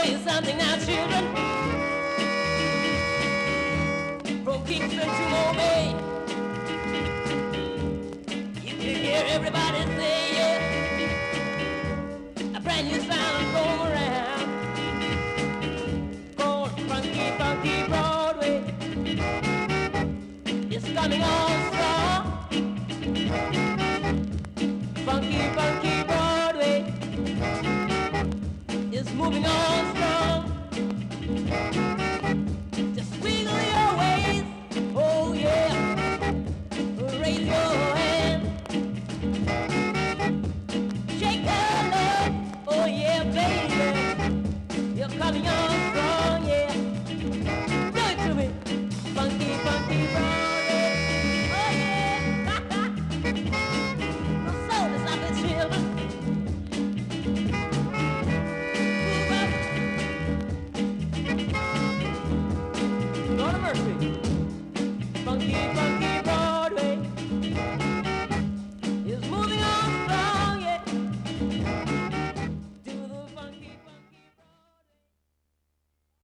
you something now, children. From Kingston to Monet, you can hear everybody say yeah. A brand new sound going around. Going funky, funky Broadway. It's coming on strong. Funky, funky Broadway. It's moving on strong. Just wiggle your waist, oh yeah. Raise your hand, shake your leg, oh yeah, baby. You're coming on strong, yeah. Do it to me, funky, funky Broadway, oh yeah. The soul is up, children. Move up. Lord of mercy.